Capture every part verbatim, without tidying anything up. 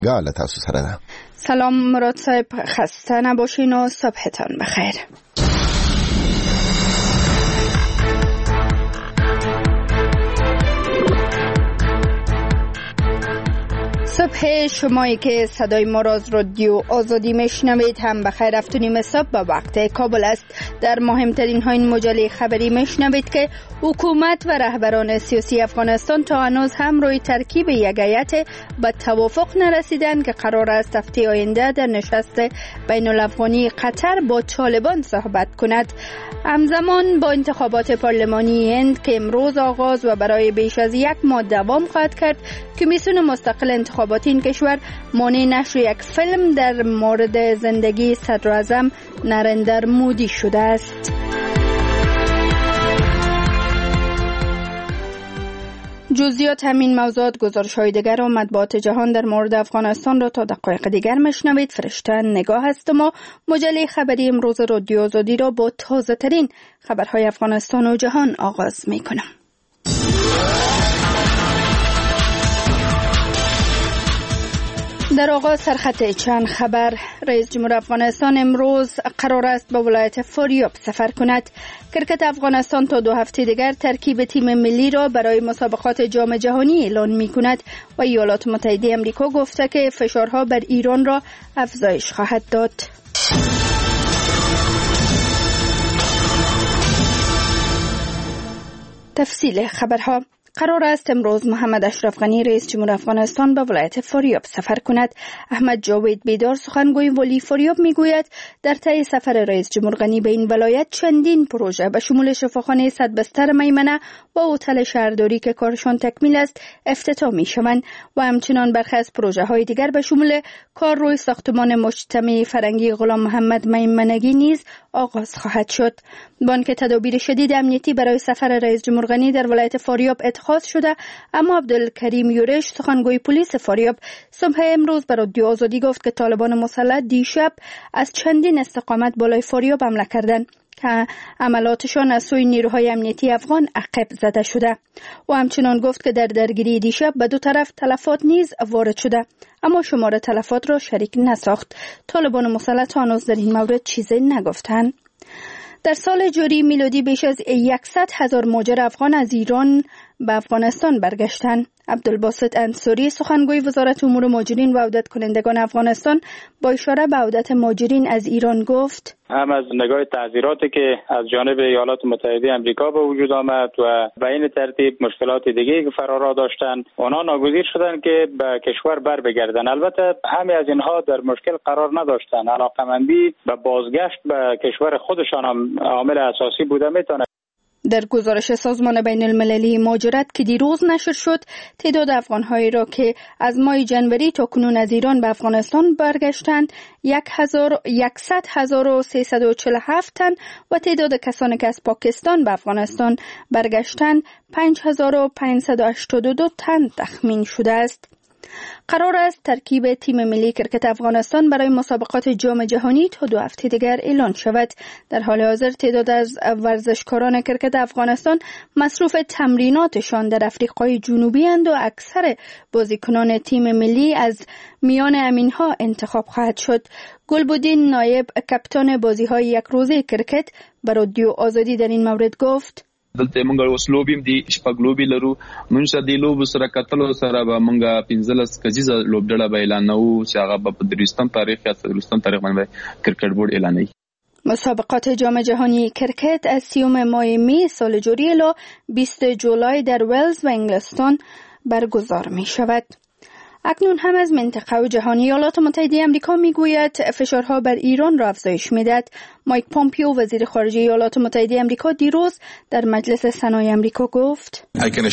گاله تاسو سره ده. سلام مراد صاحب، خسته نباشین و صبحتان بخیر. صبح شمایی که صدای ما را از رادیو آزادی میشنوید هم بخیر. هفت و نیم صبح به وقت کابل است. در مهمترین ها این مجله خبری میشنوید که حکومت و رهبران سیاسی افغانستان تا هنوز هم روی ترکیب یک هیئت به توافق نرسیدند که قرار است هفته آینده در نشست بین الافغانی قطر با طالبان صحبت کند. همزمان با انتخابات پارلمانی هند که امروز آغاز و برای بیش از یک ماه دوام خواهد کرد، کمیسیون مستقل انتخابات این کشور مانع نشر یک فیلم در مورد زندگی صدراعظم نریندر مودی شده است. جزئیات همین موضوعات، گزارش‌های دیگر و مطبوعات جهان در مورد افغانستان را تا دقایق دیگر میشنوید. فرشته نگاه هستم و مجله خبری امروز رادیو آزادی را با تازه ترین خبرهای افغانستان و جهان آغاز میکنم. در آغاز سرخط چند خبر. رئیس جمهور افغانستان امروز قرار است به ولایت فاریاب سفر کند. کرکت افغانستان تا دو هفته دیگر ترکیب تیم ملی را برای مسابقات جام جهانی اعلان می کند و ایالات متحده آمریکا گفته که فشارها بر ایران را افزایش خواهد داد. تفصیل خبرها. قرار است امروز محمد اشرف غنی رئیس جمهور افغانستان به ولایت فاریاب سفر کند. احمد جاوید بیدار سخنگوی ولی فاریاب میگوید در طی سفر رئیس جمهور غنی به این ولایت چندین پروژه به شمول شفاخانه صد بستر میمنه و هتل شهرداری که کارشان تکمیل است افتتاح میشوند و همچنان برخی از پروژه های دیگر به شمول کار روی ساختمان مجتمع فرنگی غلام محمد میمنگی نیز آغاز خواهد شد. بانک تدابیر شدید امنیتی برای سفر رئیس جمهور غنی در ولایت فاریاب اتخاذ شده، اما عبدالکریم یورش سخنگوی پلیس فاریاب صبح امروز به رادیو آزادی گفت که طالبان مسلح دیشب از چندین استقامت بالای فاریاب حمله کردند که عملاتشان از سوی نیروهای امنیتی افغان عقب زده شده. و همچنان گفت که در درگیری دیشب به دو طرف تلفات نیز وارد شده، اما شمار تلفات را شریک نساخت. طالبان مسلح تا هنوز در این مورد چیزی نگفتند. در سال جاری میلادی بیش از صد هزار مهاجر افغان از ایران به افغانستان برگشتند. عبدالباسط انصاری سخنگوی وزارت امور مهاجرین و عودت کنندگان افغانستان با اشاره به عودت مهاجرین از ایران گفت: هم از نگاه تعذیراتی که از جانب ایالات متحده آمریکا به وجود آمد و به این ترتیب مشکلات دیگه که فرارا داشتن، اونا ناگزیر شدن که به کشور بر بگردن. البته همه از اینها در مشکل قرار نداشتن. علاقمندی به بازگشت به کشور خودشان هم عامل اساسی بوده. میتونه در گزارش سازمان بین المللی مهاجرت که دیروز نشر شد، تعداد افغان‌هایی را که از ماه جنوری تا کنون از ایران به افغانستان برگشتند صد هزار و سیصد و چهل و هفت تن و تعداد کسانی که از پاکستان به افغانستان برگشتند پنج هزار و پانصد و هشتاد و دو تن تخمین شده است. قرار است ترکیب تیم ملی کرکت افغانستان برای مسابقات جام جهانی تا دو هفته دیگر اعلان شود. در حال حاضر تعداد از ورزشکاران کرکت افغانستان مصروف تمریناتشان در آفریقای جنوبی اند و اکثر بازیکنان تیم ملی از میان امینها انتخاب خواهد شد. گلبدین نایب کاپیتان بازی‌های یک روزه کرکت به رادیو آزادی در این مورد گفت: دلته مونږ اوس لوبیم دي شپږ لوبي لرو مونږ د لوب سره کتلو سره به مونږ پنځلس کزیزه لوبډله به اعلانوو چې هغه په دریستان تاریخ یا دریستان تاریخ باندې کرکټ بورډ اعلانوي. مسابقات جام جهانی کرکت از سیوم ماه می سال جاری الی بیست جولای در ولز و انگلستان برگزار می شود. اکنون هم از منطقه و جهانی ایالات متحده آمریکا میگوید فشارها بر ایران را افزایش میدهد. مایک پومپیو وزیر خارجه ایالات متحده آمریکا دیروز در مجلس سنای آمریکا گفت: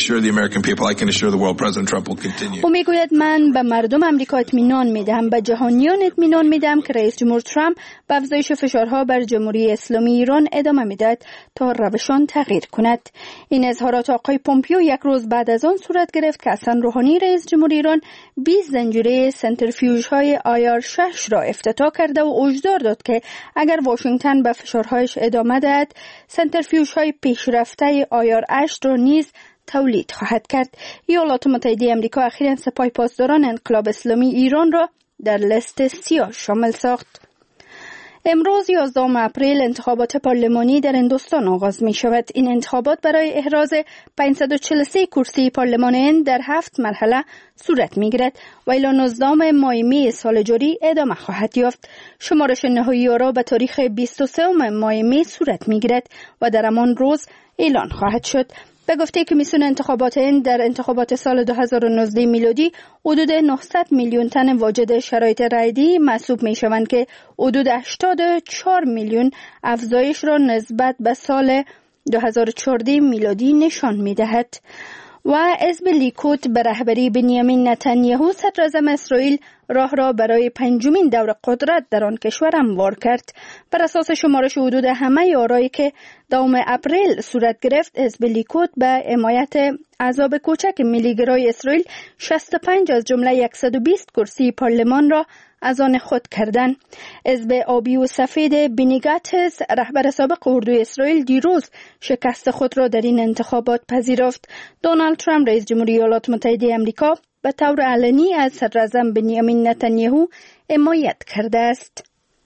او میگوید من به مردم آمریکا اطمینان میدهم، به جهانیان اطمینان میدهم که رئیس جمهور ترامپ به افزایش فشارها بر جمهوری اسلامی ایران ادامه میدهد تا روشان تغییر کند. این اظهارات آقای پومپیو یک روز بعد از آن صورت گرفت که حسن روحانی رئیس جمهور ایران بیست زنجیره سنتریفیوژ های آیار شش را افتتاح کرده و هشدار داد که اگر واشنگتن به فشارهایش ادامه دهد، سنتریفیوژ های پیشرفته آیار هشت را نیز تولید خواهد کرد. ایالات متحده آمریکا اخیراً سپاه پاسداران انقلاب اسلامی ایران را در لیست سیاه شامل ساخت. امروز یازدهم اپریل انتخابات پارلمانی در هندوستان آغاز می شود. این انتخابات برای احراز پانصد و چهل و سه کرسی پارلمان هند در هفت مرحله صورت می گیرد و الی نوزدهم ماه می سال جاری ادامه خواهد یافت. شمارش نهایی آرا به تاریخ بیست و سوم ماه می صورت می گیرد و در همان روز اعلان خواهد شد. به گفته کمیسیون انتخابات هند در انتخابات سال دو هزار و نوزده میلادی حدود نهصد میلیون تن واجد شرایط رایدی محسوب می شوند که حدود هشتاد و چهار میلیون افزایش را نسبت به سال دو هزار و چهارده میلادی نشان می دهد. و حزب لیکود به رهبری بنیامین نتانیاهو صدراعظم اسرائیل راه را برای پنجمین دور قدرت در آن کشور هموار کرد. بر اساس شمارش حدود همه آرایی که دوم اپریل صورت گرفت، حزب لیکود به حمایت احزاب کوچک ملیگرای اسرائیل شصت و پنج از جمله صد و بیست کرسی پارلمان را از آن خود کردند. حزب آبی و سفید بنی گاتس رهبر سابق اردوی اسرائیل دیروز شکست خود را در این انتخابات پذیرفت. دونالد ترامپ رئیس جمهوری ایالات متحده آمریکا به طور علنی از صدراعظم بنیامین نتانیاهو حمایت کرده است.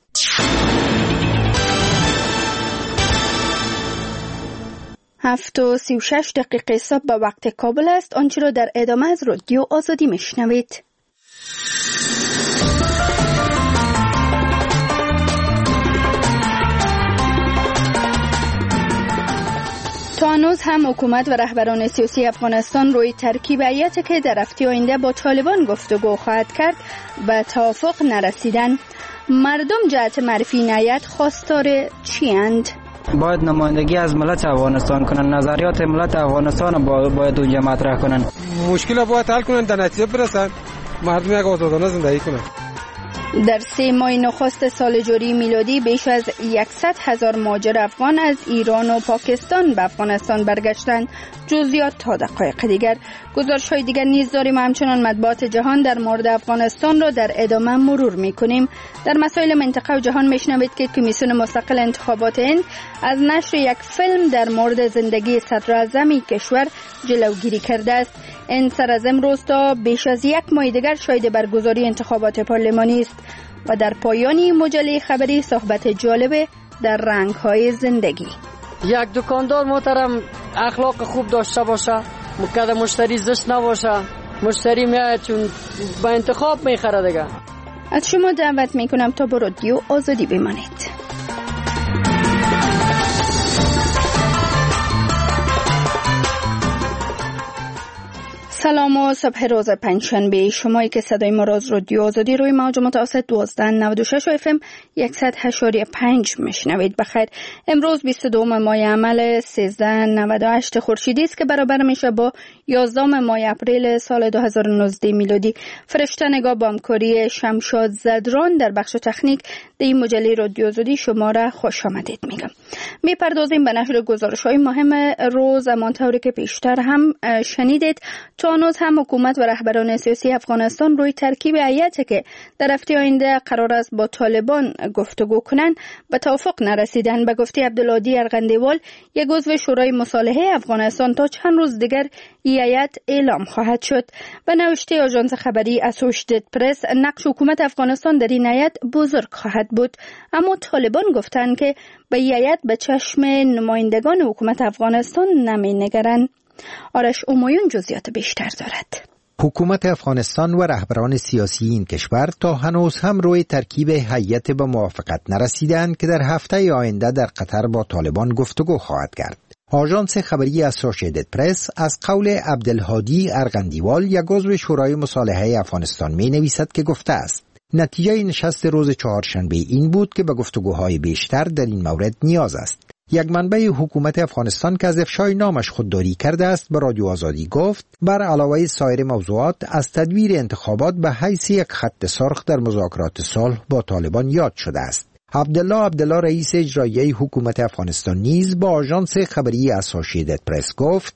هفت و سی و شش دقیقه صبح به وقت کابل است. آنچه را در ادامه از رادیو آزادی میشنوید. تا هنوز هم حکومت و رهبران سیاسی افغانستان روی ترکیب هیئتی که در هفته آینده با طالبان گفتگو خواهد کرد به توافق نرسیدند. مردم جهت معرفی این هیئت خواستار چی‌اند؟ باید نمایندگی از ملت افغانستان کنن، نظریات ملت افغانستان باید اونجا مطرح کنن، مشکل باید حل کنن، در نتیجه برسن، مردم یک آزادانه زندگی کنن. در سه ماه نخست سال جاری میلادی بیش از صد هزار مهاجر افغان از ایران و پاکستان به افغانستان برگشتند. جزئیات تا دقایق دیگر. گزارش‌های دیگر نیز داریم. همچنان مطبوعات جهان در مورد افغانستان را در ادامه مرور می‌کنیم. در مسائل منطقه و جهان میشنوید که کمیسیون مستقل انتخابات هند از نشر یک فیلم در مورد زندگی صدراعظم کشور جلوگیری کرده است. این سر از امروز تا بیش از یک ماه دیگر شاهد برگزاری انتخابات پارلمانی است. و در پایانی مجله خبری صحبت جالب در رنگ‌های زندگی. یک دکاندار محترم اخلاق خوب داشته باشه، مقدم مشتری زشت نباشه، مشتری میاد چون با انتخاب میخره دیگه. از شما دعوت میکنم تا با رادیو آزادی بمانید. سلام و صبح روز پنجشنبه. شمایی که صدای ما را از رادیو آزادی روی موج متوسط دوازده نود و شش و اف ام صد و هشت و پنج میشنوید. بخیر. امروز بیست و دوم ماه عمل سیزده نود و هشت خورشیدی است که برابر میشه با یازدهم ماه اپریل سال دو هزار و نوزده میلادی. فرشته نگاه با همکاری شمشاد زدران در بخش تکنیک در این مجله رادیو آزادی شما را خوش آمدید میگم. میپردازیم به نشر گزارش‌های مهم روز. همانطوری که پیشتر هم شنیدید، تا هنوز هم حکومت و رهبران سیاسی افغانستان روی ترکیب هیئتی که در هفته آینده قرار است با طالبان گفتگو کنند به توافق نرسیدند. به گفته عبدالهادی ارغندیوال، یک عضو شورای مصالحه افغانستان، تا چند روز دیگر این هیئت اعلام خواهد شد. به نوشته آژانس خبری اسوشیتد پرس، نقش حکومت افغانستان در این هیئت بزرگ خواهد بود، اما طالبان گفتند که به این هیئت به چشم نمایندگان حکومت افغانستان نمی‌نگرند. آرش اومایون جزئیات بیشتر دارد. حکومت افغانستان و رهبران سیاسی این کشور تا هنوز هم روی ترکیب هیئت به موافقت نرسیدند که در هفته آینده در قطر با طالبان گفتگو خواهد کرد. آژانس خبری اسوشیتد پرس از قول عبدالهادی ارغندیوال، یک عضو شورای مصالحه افغانستان، می نویسد که گفته است نتیجه نشست روز چهارشنبه این بود که به گفتگوهای بیشتر در این مورد نیاز است. یک منبع حکومت افغانستان که از افشای نامش خودداری کرده است به رادیو آزادی گفت بر علاوه سایر موضوعات از تدویر انتخابات به حیث یک خط سرخ در مذاکرات صلح با طالبان یاد شده است. عبدالله عبدالله رئیس اجرایی حکومت افغانستان نیز با آژانس خبری اسوشیتد پرس گفت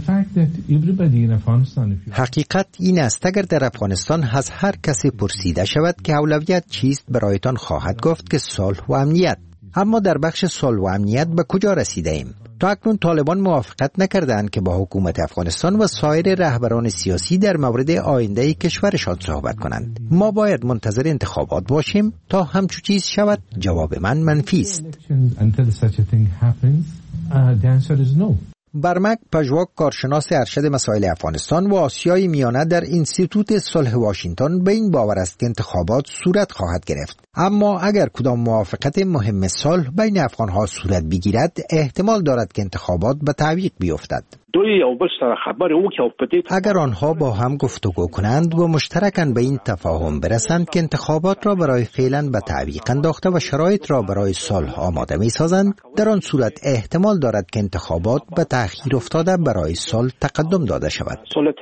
حقیقت این است اگر در افغانستان از هر کسی پرسیده شود که اولویت چیست، برایتان خواهد گفت که صلح و امنیت. اما در بخش صلح و امنیت به کجا رسیده ایم؟ تا اکنون طالبان موافقت نکردند که با حکومت افغانستان و سایر رهبران سیاسی در مورد آینده کشورشان صحبت کنند. ما باید منتظر انتخابات باشیم تا همچو چیز شود؟ جواب من منفی است. برمک پژواک، کارشناس ارشد مسائل افغانستان و آسیای میانه در انستیتوت صلح واشنگتن، به این باور است که انتخابات صورت خواهد گرفت. اما اگر کدام موافقت مهم صلح بین افغانها صورت بگیرد، احتمال دارد که انتخابات به تعویق بیفتد. اگر آنها با هم گفتگو کنند و مشترکاً به این تفاهم برسند که انتخابات را برای فعلاً به تعویق انداخته و شرایط را برای صلح آماده می سازند، در آن صورت احتمال دارد که انتخابات به تأخیر افتاده برای صلح تقدم داده شود.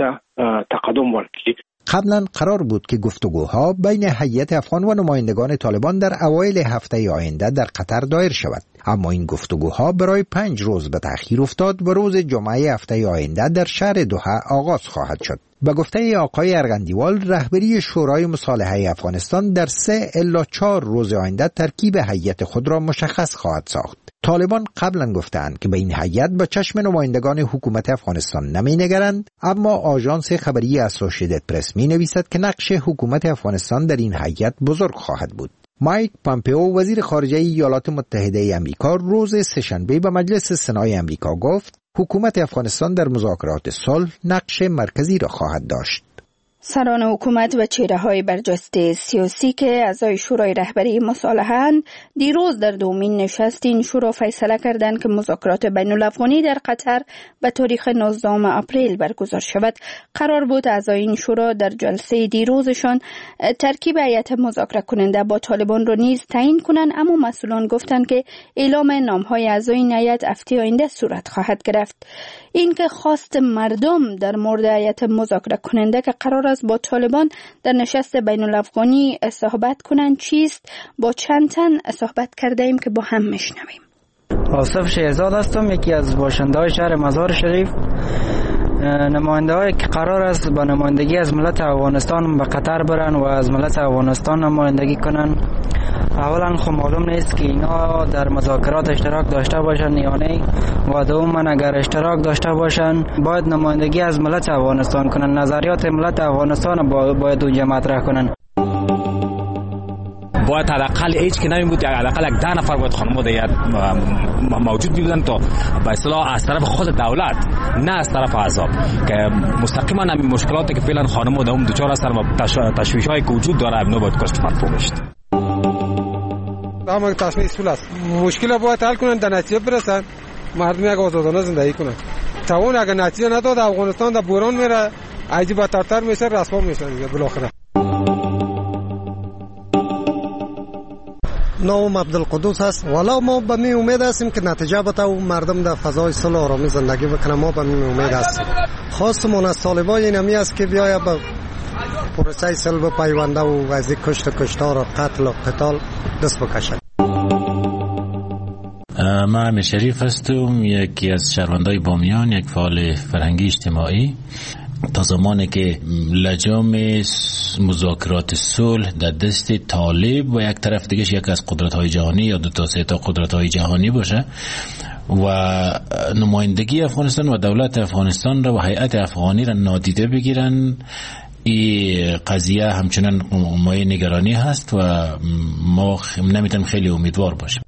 قبلا قرار بود که گفتگوها بین هیئت افغان و نمایندگان طالبان در اوایل هفته آینده در قطر دایر شود، اما این گفتگوها برای پنج روز به تأخیر افتاد و روز جمعه هفته آینده در شهر دوحه آغاز خواهد شد. به گفته آقای ارغندیوال، رهبری شورای مصالحه افغانستان در سه الی چهار روز آینده ترکیب هیئت خود را مشخص خواهد ساخت. طالبان قبلا گفتند که به این هیئت به چشم نمایندگان حکومت افغانستان نمی نگرند، اما آژانس خبری اسوسییتد پرس می نویسد که نقش حکومت افغانستان در این هیئت بزرگ خواهد بود. مایک پامپئو، وزیر خارجه ایالات متحده آمریکا، روز سه‌شنبه به مجلس سنای آمریکا گفت حکومت افغانستان در مذاکرات صلح نقش مرکزی را خواهد داشت. سران حکومت و چهره‌های برجسته سیاسی که اعضای شورای رهبری مصالحه‌اند، دیروز در دومین نشست این شورا فیصله کردند که مذاکرات بین الافغانی در قطر به تاریخ نوزدهم اپریل برگزار شود. قرار بود اعضای این شورا در جلسه دیروزشان ترکیب هیئت مذاکره کننده با طالبان را نیز تعیین کنند، اما مسئولان گفتند که اعلام نام‌های اعضای این هیئت هفته آینده صورت خواهد گرفت. این که خواست مردم در مورد هیئت مذاکره کننده که قرار است با طالبان در نشست بین الافغانی صحبت کنند چیست؟ با چند تن صحبت کرده ایم که با هم میشنویم. آصف شهزاد هستم، یکی از باشنده‌های شهر مزار شریف. نماینده‌هایی که قرار است با نمایندگی از ملت افغانستان به قطر برن و از ملت افغانستان نمایندگی کنن، اولا خب معلوم نیست که اینا در مذاکرات اشتراک داشته باشن یا نه، و دوما اگر اشتراک داشته باشن باید نمایندگی از ملت افغانستان کنن، نظریات ملت افغانستان باید اونجا مطرح کنن. باید حداقل هیچ که نمی‌بود، حداقل یک ده نفر باید خانم دیگر موجود بودن تا به اصطلاح از طرف خود دولت، نه از طرف احزاب، که مستقیما همین مشکلاتی که فعلا خانم دوم دچار هستن و تشویش‌هایی که وجود داره اینا باید کشف مفهوم بشه. اما تصمیم اصول است، مشکل باید حل کنن، در نتیجه برسن، مردم یک آزادانه زندگی کنن. تا اون اگر نتیجه نداد افغانستان در بحران میره، عجیب ترتر میشه، رسوا میشه بالاخره. نام عبدالقدوس هست. والا ما به می امید هستیم که نتیجه بده و مردم در فضای صلح و آرامی زندگی بکنه. ما به می امید هستیم. خواستمون از طالبان این همی است که بیاید به پروسه صلح بپیونده و از کشت و کشتار و قتل و قتال دست بکشه. من امیر شریف هستم، یکی از شهروندای بامیان، یک فعال فرهنگی اجتماعی. تا زمانی که لجام مذاکرات صلح در دست طالب و یک طرف دیگه یک از قدرت‌های جهانی یا دو تا سه تا قدرت‌های جهانی باشه و نمایندگی افغانستان و دولت افغانستان را و هیئت افغانی را نادیده بگیرن، این قضیه همچنان مایه نگرانی هست و ما نمیتونیم خیلی امیدوار باشیم.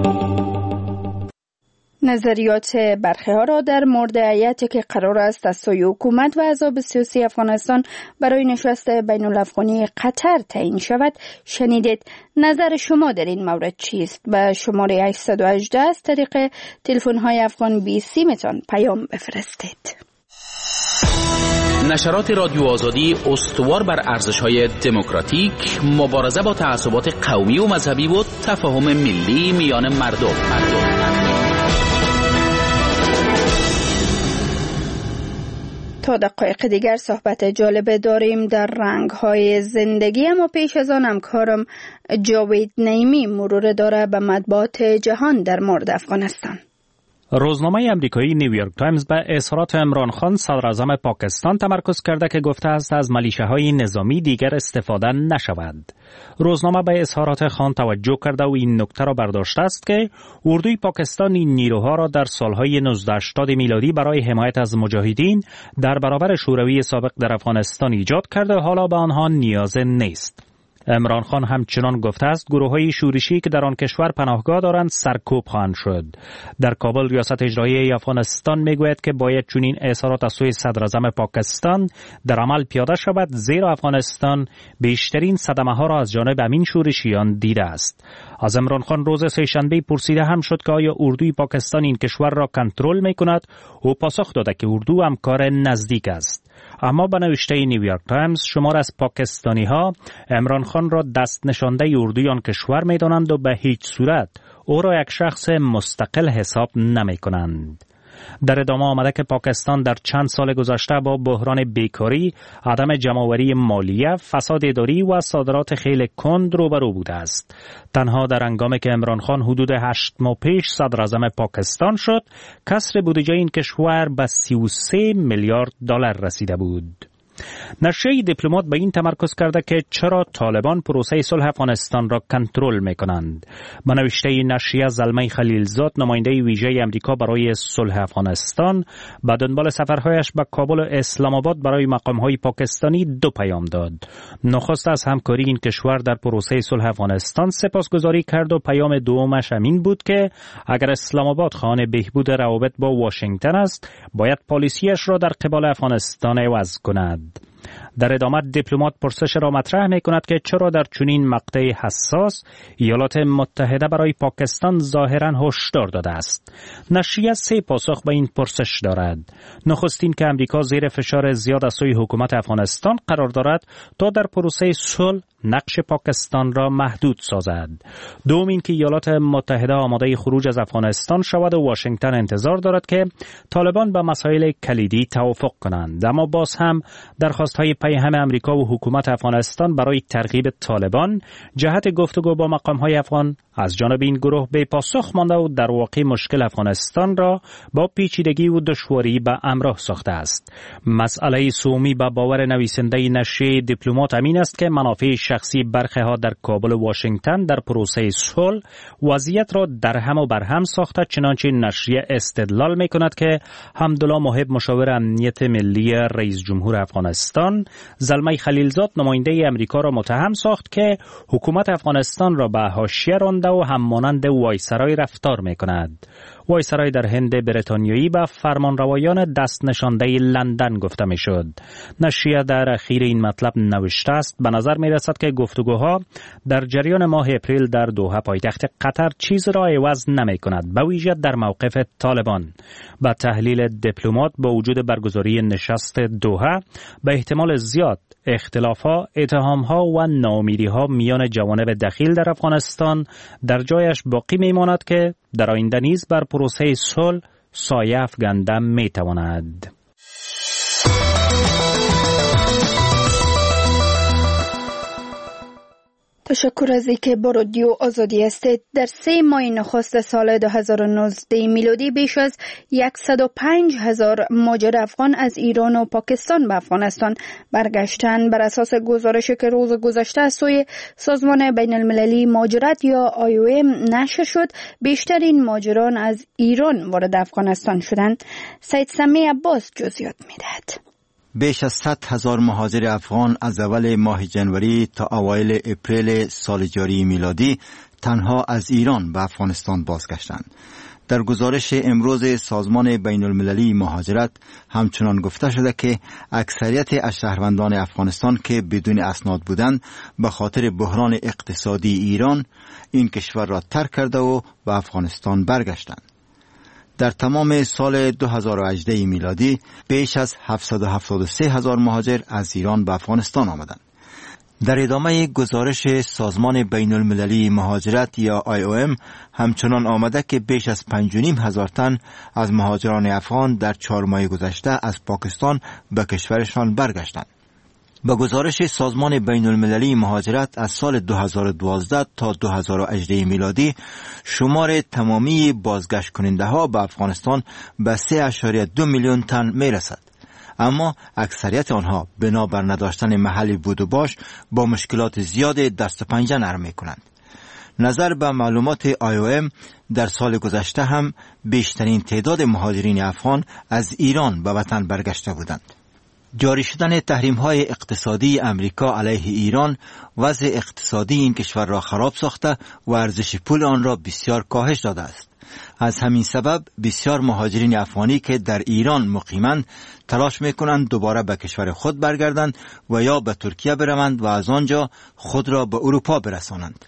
نظریات برخی ها را در مورد هیئتی که قرار است از سوی حکومت و احزاب سیاسی افغانستان برای نشست بین الافغانی قطر تعیین شود شنیدید. نظر شما در این مورد چیست؟ به شماره هشتصد و هجده از طریق تلفن های افغان بیست میتون پیام بفرستید. نشرات رادیو آزادی استوار بر ارزش‌های دموکراتیک، مبارزه با تعصبات قومی و مذهبی و تفاهم ملی میان مردم. مردم. تا دقایق دیگر صحبت جالب داریم در رنگ‌های زندگی، اما پیش از آن همکارم جاوید نعیمی مرور داره به مطبوعات جهان در مورد افغانستان. روزنامه امریکایی نیویورک تایمز به اظهارات عمران خان صدر اعظم پاکستان تمرکز کرده که گفته است از ملیشه‌های نظامی دیگر استفاده نشود. روزنامه به اظهارات خان توجه کرده و این نکته را برداشته است که اردوی پاکستان این نیروها را در سالهای نوزده هشتاد میلادی برای حمایت از مجاهدین در برابر شوروی سابق در افغانستان ایجاد کرده و حالا به آنها نیاز نیست. عمران خان همچنان گفته است گروه‌های شورشی که در آن کشور پناهگاه دارند سرکوب خواهند شد. در کابل ریاست اجرایی افغانستان میگوید که باید چنین اظهارات از سوی صدر اعظم پاکستان در عمل پیاده شود، زیرا افغانستان بیشترین صدمه ها را از جانب همین شورشیان دیده است. از عمران خان روز سه‌شنبه پرسیده هم شد که آیا اردوی پاکستان این کشور را کنترل میکند؟ او پاسخ داده که اردو همکار نزدیک است. اما به نوشته نیویورک تایمز شمار از پاکستانی ها عمران خان را دست نشانده اردوی آن کشور می دانند و به هیچ صورت او را یک شخص مستقل حساب نمی کنند. در ادامه آمده که پاکستان در چند سال گذشته با بحران بیکاری، عدم جمع‌آوری مالیه، فساد اداری و صادرات خیلی کند روبرو بوده است. تنها در هنگامی که عمران خان حدود هشت ماه پیش صدر اعظم پاکستان شد، کسر بودجه این کشور به سی و سه میلیارد دلار رسیده بود. نشریه دیپلمات به این تمرکز کرده که چرا طالبان پروسه صلح افغانستان را کنترل می‌کنند. به نوشته نشریه زلمه خلیلزاد نماینده ویژه امریکا برای صلح افغانستان به دنبال سفرهایش به کابل و اسلام آباد برای مقام‌های پاکستانی دو پیام داد. نخست از همکاری این کشور در پروسه صلح افغانستان سپاسگزاری کرد و پیام دومش همین بود که اگر اسلام آباد خواهان بهبود روابط با واشنگتن است، باید پالیسیش را در قبال افغانستان عوض کند. در ادامه دیپلمات پرسش را مطرح می کند که چرا در چنین مقطع حساس ایالات متحده برای پاکستان ظاهراً هشدار داده است. نشریه سه پاسخ به این پرسش دارد. نخستین که امریکا زیر فشار زیاد از سوی حکومت افغانستان قرار دارد تا در پروسه صلح نقش پاکستان را محدود سازد. دوم این که ایالات متحده آماده خروج از افغانستان شود و واشنگتن انتظار دارد که طالبان به مسائل کلیدی توافق کنند. اما باز هم درخواست‌های پیهم امریکا و حکومت افغانستان برای ترغیب طالبان جهت گفتگو با مقام‌های افغان از جانب این گروه به پاسخ مانده و در واقع مشکل افغانستان را با پیچیدگی و دشواری به همراه ساخته است. مسئله سومی به باور نویسنده نشریه دیپلمات امین است که منافع شخصی برخی ها در کابل و واشنگتن در پروسه صلح وضعیت را در هم و بر هم ساخته، چنانچه نشریه استدلال می کند که حمدالله محب مشاور امنیت ملی رئیس جمهور افغانستان زلمه خلیلزاد نماینده امریکا را متهم ساخت که حکومت افغانستان را به حاشیه رانده و هم مانند وایسرای رفتار می کند. وایسرای در هند بریتانیایی به فرمانروایان دست نشانده لندن گفته می شد. نشریه در اخیر این مطلب نوشته است به نظر می رسد که گفتگوها در جریان ماه اپریل در دوحه پایتخت قطر چیز را عوض نمی کند، به ویژه در موقف طالبان. با تحلیل دیپلمات با وجود برگزاری نشست دوحه به احتمال زیاد اختلافها، اتهامها و ناامیدیها میان جوانب دخیل در افغانستان در جایش باقی میماند که در آینده نیز بر پروسه صلح سایه افکنده میتواند. تشکر از اینکه با رادیو آزادی هستید. در سه ماه نخست سال دو هزار و نوزده میلادی بیش از صد و پنج هزار مهاجر افغان از ایران و پاکستان به افغانستان برگشتند. بر اساس گزارشی که روز گذشته از سوی سازمان بین المللی مهاجرت یا آی او ام نشر شد، بیشترین مهاجران از ایران وارد افغانستان شدند. سید سمی عباس جزئیات می‌دهد. بیش از صد هزار مهاجر افغان از اول ماه جنوری تا اوایل اپریل سال جاری میلادی تنها از ایران به افغانستان بازگشتند. در گزارش امروز سازمان بین المللی مهاجرت همچنان گفته شده که اکثریت از شهروندان افغانستان که بدون اسناد بودند به خاطر بحران اقتصادی ایران این کشور را ترک کرده و به افغانستان برگشتند. در تمام سال دو هزار و هجده میلادی بیش از هفتصد و هفتاد و سه هزار مهاجر از ایران به افغانستان آمدند. در ادامه گزارش سازمان بین المللی مهاجرت یا آی او ام همچنان آمده که بیش از پنج و نیم هزار تن از مهاجران افغان در چهار ماه گذشته از پاکستان به کشورشان برگشتند. به گزارش سازمان بین المللی مهاجرت از سال دو هزار و دوازده تا دو هزار و هجده میلادی شمار تمامی بازگشت کننده ها به افغانستان به سه ممیز دو میلیون تن می رسد. اما اکثریت آنها بنا بر نداشتن محلی بود و باش با مشکلات زیاد دست و پنجه نرم می کنند. نظر به معلومات آی او ام در سال گذشته هم بیشترین تعداد مهاجرین افغان از ایران به وطن برگشته بودند. جاری شدن تحریم‌های اقتصادی امریکا علیه ایران وضع اقتصادی این کشور را خراب ساخته و ارزش پول آن را بسیار کاهش داده است. از همین سبب بسیار مهاجرین افغانی که در ایران مقیمند تلاش می‌کنند دوباره به کشور خود برگردند و یا به ترکیه بروند و از آنجا خود را به اروپا برسانند.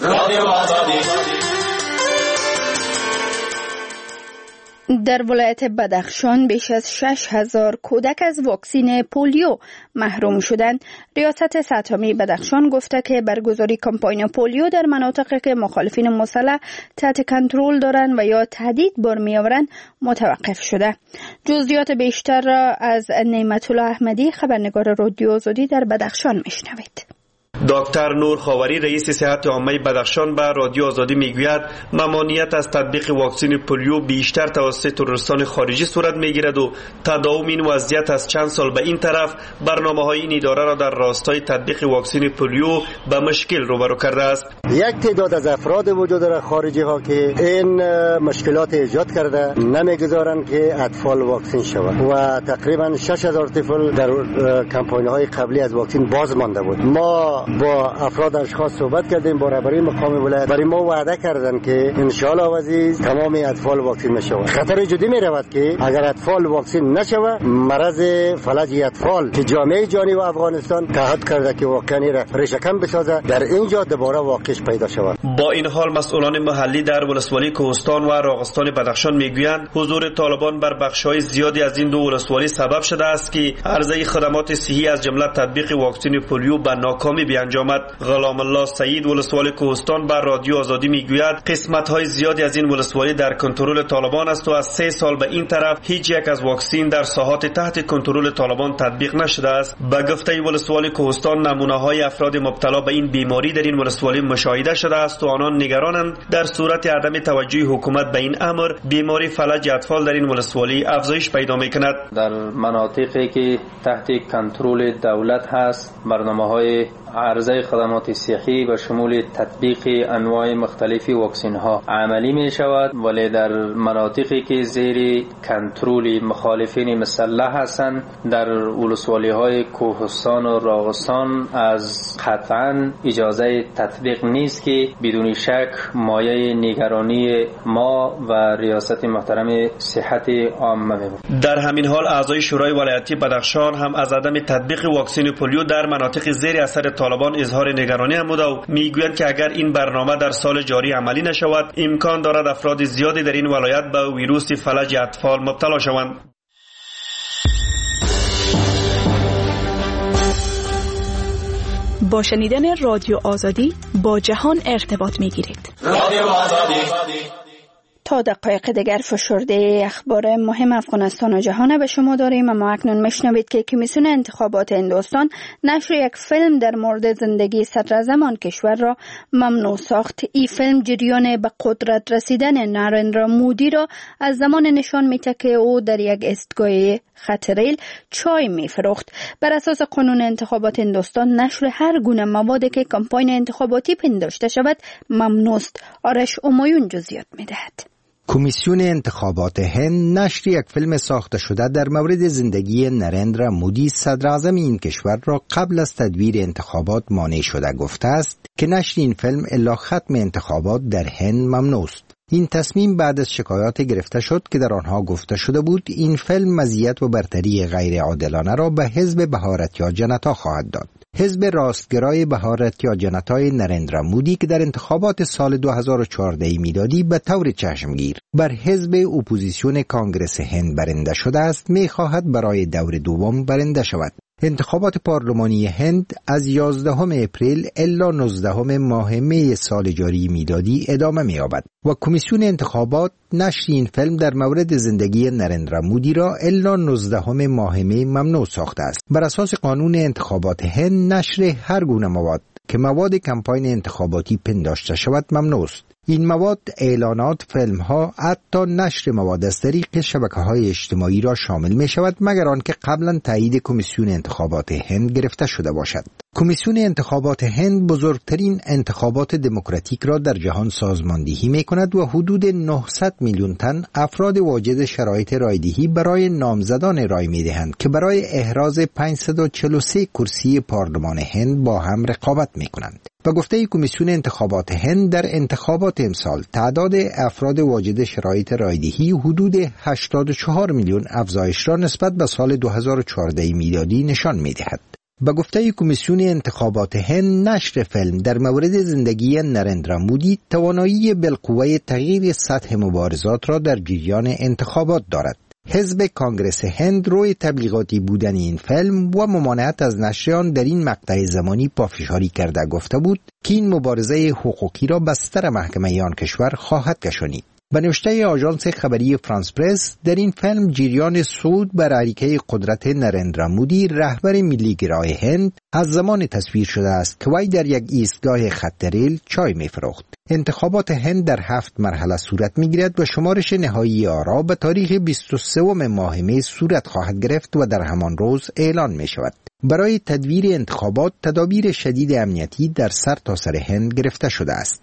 در ولایت بدخشان بیش از شش هزار کودک از واکسین پولیو محروم شدند. ریاست سطحی بدخشان گفته که برگزاری کمپاین پولیو در مناطقی که مخالفین مسلح تحت کنترل دارند و یا تهدید برمی‌آورند متوقف شده. جزئیات بیشتر را از نعمت الله احمدی خبرنگار رادیو آزادی در بدخشان میشنوید. دکتر نور خاوری رئیس صحت عامه بدخشان به رادیو آزادی میگوید ممانعت از تطبیق واکسن پولیو بیشتر توسط تروریستان خارجی صورت میگیرد و تداوم این وضعیت از چند سال به این طرف برنامه‌های این اداره را در راستای تطبیق واکسن پولیو به مشکل روبرو کرده است. یک تعداد از افراد وجود داره خارجی ها که این مشکلات ایجاد کرده نمیگذارند که اطفال واکسن شوند و تقریبا شش هزار طفل در کمپاین های قبلی از واکسن باز مانده بود. ما با افراد اشخاص صحبت کردیم، با رهبری مقام ولایت برای ما وعده کردن که ان شاء الله عزیز تمام اطفال واکسن میشوند. خطر جدی می رود که اگر اطفال واکسن نشوه مرض فلج اطفال که جامعه جهانی و افغانستان تعهد کرده که واقعا را ریشه‌کن بسازه در اینجا دوباره واقعش پیدا شود. با این حال مسئولان محلی در ولسوالی کوهستان و راغستان بدخشان میگویند حضور طالبان بر بخش‌های زیادی از این دو ولسوالی سبب شده است که عرضه خدمات صحی از جمله تطبیق واکسن پولیو به ناکامی بیانجامد. غلام الله سعید ولسوالی کوهستان بر رادیو آزادی میگوید قسمت‌های زیادی از این ولسوالی در کنترل طالبان است و از سه سال به این طرف هیچ یک از واکسن در ساحات تحت کنترل طالبان تطبیق نشده است. به گفته ولسوالی کوهستان نمونه‌های افراد مبتلا به این بیماری در این ولسوالی مشاهده شده است و آنان نگرانند در صورت عدم توجه حکومت به این امر بیماری فلج اطفال در این ولسوالی افزایش پیدا می‌کند. در مناطقی که تحت کنترل دولت هست برنامه‌های عرضه خدمات صحی به شمول تطبیق انواع مختلفی واکسن ها عملی می شود، ولی در مناطقی که زیر کنترل مخالفین مسلح هستند در ولسوالی های کوهستان و راغستان از قطعا اجازه تطبیق نیست که بدون شک مایه نگرانی ما و ریاست محترم صحت عامه می بود. در همین حال اعضای شورای ولایتی بدخشان هم از عدم تطبیق واکسن پولیو در مناطق زیر اثر طالبان اظهار نگرانی نموده و میگویند که اگر این برنامه در سال جاری عملی نشود امکان دارد افراد زیادی در این ولایت به ویروس فلج اطفال مبتلا شوند. با شنیدن رادیو آزادی با جهان ارتباط میگیرید. رادیو آزادی. تا دقایق دیگر فشرده اخبار مهم افغانستان و جهان به شما داریم. اما اکنون میشنوید که کمیسیون انتخابات هندوستان نشر یک فیلم در مورد زندگی صدراعظم آن کشور را ممنوع ساخت. این فیلم جریان به قدرت رسیدن نارندرا مودی را از زمان نشان میده که او در یک ایستگاه خط ریل چای میفروخت. بر اساس قانون انتخابات هندوستان نشر هر گونه موادی که کمپاین انتخاباتی پنداشته شود ممنوع است. آرش امایون جزئیات میدهد. کمیسیون انتخابات هند نشر یک فیلم ساخته شده در مورد زندگی نریندرا مودی صدراعظم این کشور را قبل از تدبیر انتخابات مانع شده گفته است که نشر این فیلم الا ختم انتخابات در هند ممنوع است. این تصمیم بعد از شکایات گرفته شد که در آنها گفته شده بود این فیلم مزیت و برتری غیر عادلانه را به حزب بهارتیا جنتا خواهد داد. حزب راستگرای بهارتیا جنتای نریندرا مودی که در انتخابات سال دو هزار و چهارده میلادی به طور چشمگیر بر حزب اپوزیسیون کانگرس هند برنده شده است، می‌خواهد برای دور دوم برنده شود. انتخابات پارلمانی هند از یازدهم اپریل الا نوزدهم ماه می سال جاری میلادی ادامه می‌یابد و کمیسیون انتخابات نشر این فیلم در مورد زندگی نریندرا مودی را الا نوزدهم ماه می ممنوع ساخته است. بر اساس قانون انتخابات هند نشر هر گونه مواد که مواد کمپاین انتخاباتی پنداشته شود ممنوع است. این مواد، اعلانات، فیلم ها، حتی نشر مواد از طریق شبکه های اجتماعی را شامل می شود مگر آنکه قبلا تایید کمیسیون انتخابات هند گرفته شده باشد. کمیسیون انتخابات هند بزرگترین انتخابات دموکراتیک را در جهان سازماندهی می کند و حدود نهصد میلیون تن افراد واجد شرایط رایدهی برای نامزدان رای می دهند که برای احراز پانصد و چهل و سه کرسی پارلمان هند با هم رقابت می کنند. و گفته کمیسیون انتخابات هند در انتخابات امسال تعداد افراد واجد شرایط رایدهی حدود هشتاد و چهار میلیون افزایش را نسبت به سال دو هزار و چهارده میلادی نشان می دهد. با گفته کمیسیون انتخابات هند نشر فیلم در مورد زندگی نریندرا مودی توانایی بالقوه تغییر سطح مبارزات را در جریان انتخابات دارد. حزب کانگرس هند روی تبلیغاتی بودن این فیلم و ممانعت از نشر آن در این مقطع زمانی پافشاری کرده گفته بود که این مبارزه حقوقی را بستر محکمه آن کشور خواهد کشانید. به نوشته آژانس خبری فرانس پرس، در این فیلم جریان صعود بر اریکه قدرت نریندرا مودی رهبر ملی گرای هند از زمان تصویر شده است که وی در یک ایستگاه خط ریل چای می‌فروخت. انتخابات هند در هفت مرحله صورت می‌گیرد و شمارش نهایی آرا به تاریخ بیست و سوم ماه می صورت خواهد گرفت و در همان روز اعلان می‌شود. برای تدویر انتخابات تدابیر شدید امنیتی در سر تا سر هند گرفته شده است.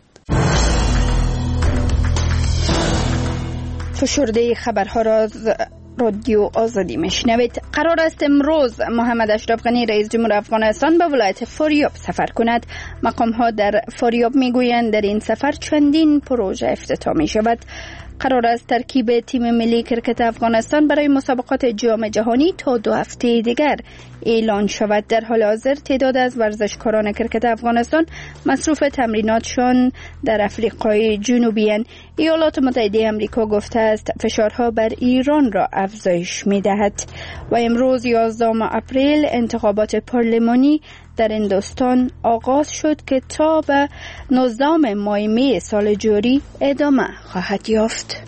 فشرده خبرها را از رادیو آزادی میشنوید. قرار است امروز محمد اشرف غنی رئیس جمهور افغانستان به ولایت فاریاب سفر کند. مقام ها در فاریاب میگویند در این سفر چندین پروژه افتتاح می شود. قرار است ترکیب تیم ملی کرکت افغانستان برای مسابقات جام جهانی تا دو هفته دیگر اعلان شود. در حال حاضر تعداد از ورزشکاران کرکت افغانستان مصروف تمریناتشان در افریقای جنوبی اند. ایالات متحده آمریکا گفته است فشارها بر ایران را افزایش می دهد. و امروز یازدهم اپریل انتخابات پارلمانی در هندوستان آغاز شد که تا به نوزدهم ماه می سال جاری ادامه خواهد یافت.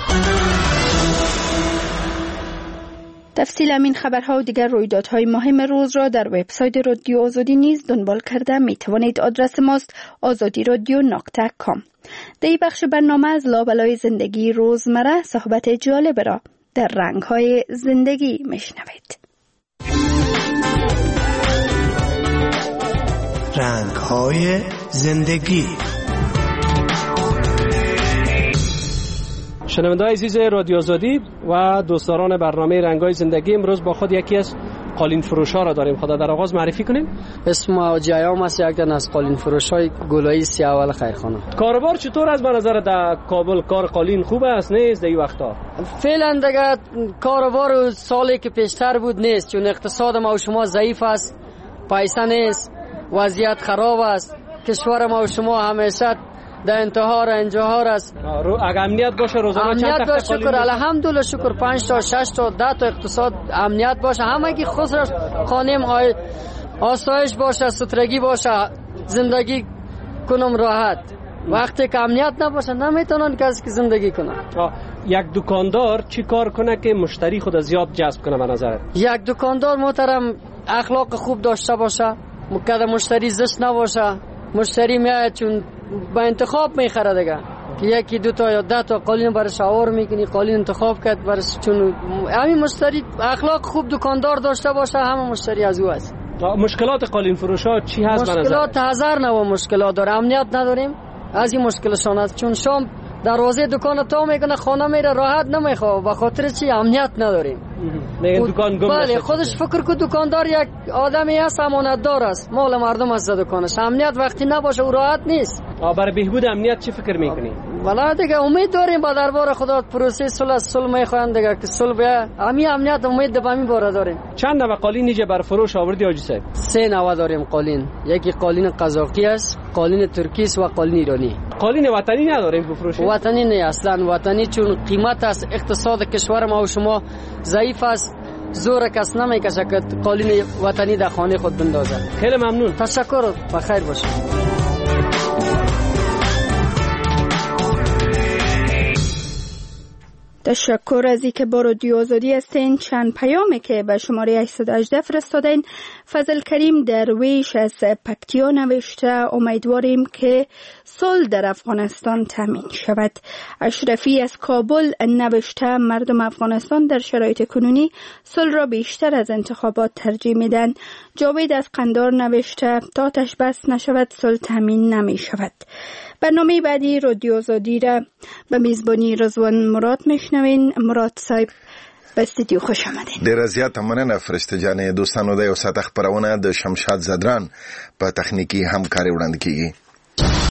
تفصیل این خبرها و دیگر رویدادهای مهم روز را در وبسایت رادیو آزادی نیز دنبال کرده می توانید. آدرس ماست آزادی رادیو نقطه کام. در این بخش برنامه از لابلای زندگی روزمره صحبت جالب را در رنگ‌های زندگی میشنوید. رنگ‌های زندگی. شنونده‌های عزیز رادیو آزادی و دوستداران برنامه رنگ‌های زندگی، امروز با خود یکی از قالین فروش‌ها را داریم. خدا در آغاز معرفی کنیم. اسم جیام است، یک دن از قالین فروش‌های گلایی سیاول خیرخانه. کاروبار چطور از به نظر در کابل؟ کار قالین خوب است نیست در این وقتا؟ فعلا دیگه کاروبار سالی که پیشتر بود نیست، چون اقتصاد ما و شما ضعیف است، پیسه نیست، وضعیت خراب است. کشور ما و شما همیشه در انتحار انجحار است. اگه امنیت باشه روزانه چند امنیت باشه شکر الحمدلله شکر پنج تا شش تا ده تا اقتصاد امنیت باشه، همه کی خسرش خانم آسایش باشه، سترگی باشه، زندگی کنم راحت. وقتی که امنیت نباشه نمیتونن کسی که زندگی کنه. یک دکاندار چی کار کنه که مشتری خود زیاد جذب کنه به نظرت؟ یک دکاندار محترم اخلاق خوب داشته باشه، مقدم مشتری زشت نباشه. مشتری میاد چون با انتخاب میخره دیگه، که یکی دو تا یا ده تا قالین برش آور میکنی، قالین انتخاب کرد برش. چون همین مشتری اخلاق خوب دکاندار داشته باشه همه مشتری از او است. مشکلات قالین فروشا چی هست به نظر؟ مشکلات هزار نوع مشکلات داره. امنیت نداریم، از این مشکلشون است. چون شام دروازه دکان تا میکنه خانه میره راحت نمیخواه، به خاطر چی؟ امنیت نداریم. میگن دکان گم بله خودش فکر که دکاندار یک آدمی است، امانت دار است، مال مردم است دکانش. امنیت وقتی نباشه او راحت نیست. برای بهبود امنیت چی فکر میکنی؟ والا دیگه امید داریم با دربار خدا پروسه صلح صلح میخوان دیگه که صلح بیا. همین امنیت امید به همین باره داریم. چند نوع قالین اینجا بر فروش آوردی حاجی صاحب؟ سه نوع داریم قالین. یکی قالین قزاقی است، قالین ترکی است و قالین ایرانی. قالین وطنی نداریم بفروشیم؟ وطنی نه اصلا. وطنی چون قیمت است، اقتصاد کشور ما و شما ضعیف است، زور کس نمیکشه که قالین وطنی در خانه خود بندازه. خیلی ممنون. تشکر، بخیر باشید. تشکر از اینکه با رادیو آزادی هستین. چند پیامی که به شماره هشتصد و هجده فرستادین. فضل کریم درویش از پکتیا نوشته امیدواریم که صلح در افغانستان تامین شود. اشرفی از کابل نوشته مردم افغانستان در شرایط کنونی صلح را بیشتر از انتخابات ترجیح میدن. جاوید از قندار نوشته تا آتش بس نشود صلح تامین نمی شود. برنامه بعدی رادیو آزادی را به میزبانی رضوان مراد میشنوین. مراد صاحب به استودیو خوش آمدین. ډیره زیاته مننه فرشته جانې. دوستانو د یو ساعت خبرونه د شمشاد زدران په تخنیکی همکاري وړاندې کیږي.